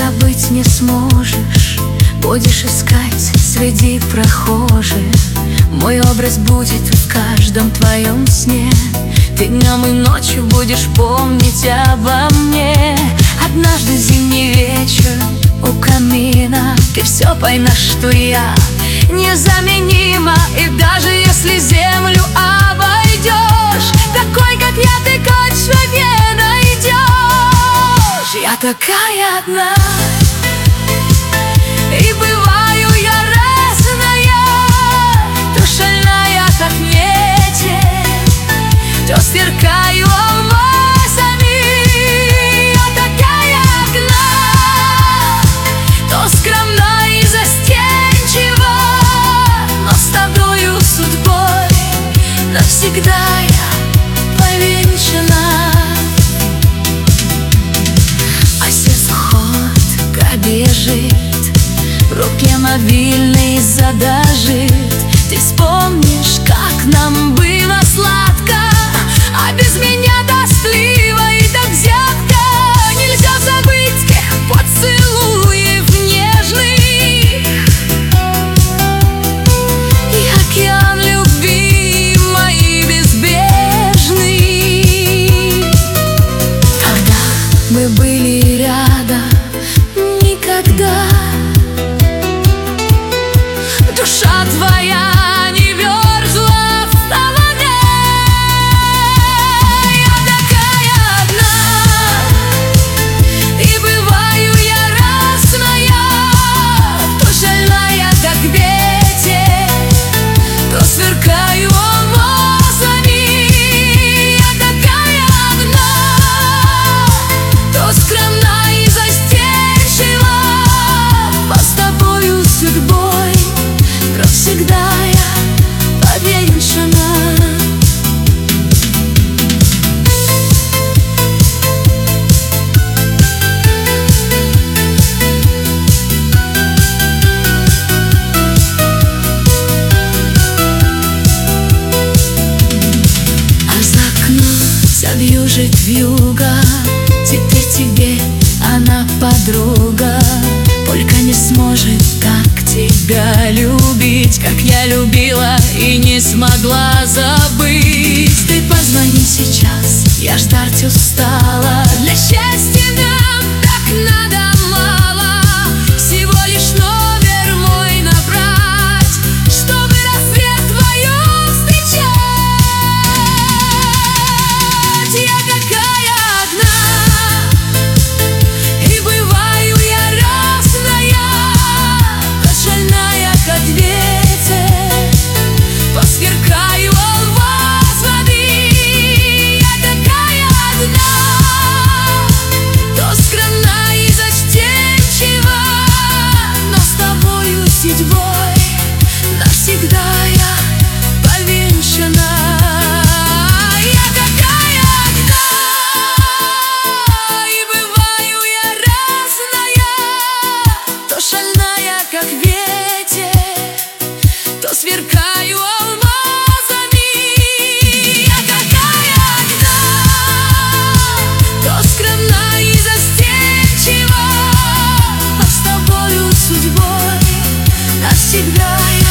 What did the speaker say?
забыть не сможешь. Будешь искать среди прохожих. Мой образ будет в каждом твоем сне. Ты днем и ночью будешь помнить обо мне. Однажды зимний вечер у камина ты все поймешь, что я незаменима. И даже если землю обойдешь, такой, как я, ты точно не найдешь. Я такая одна, и бываю я разная, то шальная, как ветер, то сверкаю алмазами. Я такая одна, то скромна и застенчива, но с тобою судьбой навсегда я повенчана. А сердце ходко бежит, в руке мобильный задажит. Ты вспомнишь, как нам было сладко, а без меня тоскливо и так зябко. Нельзя забыть тех поцелуев нежных и океан любви моей безбрежный. Тогда мы были рядом, никогда душа твоя не мерзла в стороне. Я такая одна, и бываю я разная, то шальная, как ветер, то сверкаю алмазами. Я такая одна, то скромна и застенчива, но с тобою судьбой навсегда я повенчана. А за окном завьюжит вьюга, теперь тебе она подруга. Только не сможет так тебя любить, как я любила и не смогла забыть. Ты позвони сейчас, я ждать устала. Для счастья нам так надо мало, всего лишь номер мой набрать, чтобы рассвет вдвоем встречать. Я такая одна, и бываю я разная, то шальная, как ветер, то сверкаю алмазами. Я такая одна, то скромна и застенчива, но с тобою судьбой навсегда я повенчана. Я такая одна, и бываю я разная, то шальная, как ветер, то сверкаю алмазами. Я такая одна, то скромна и застенчива, но с тобою судьбой навсегда я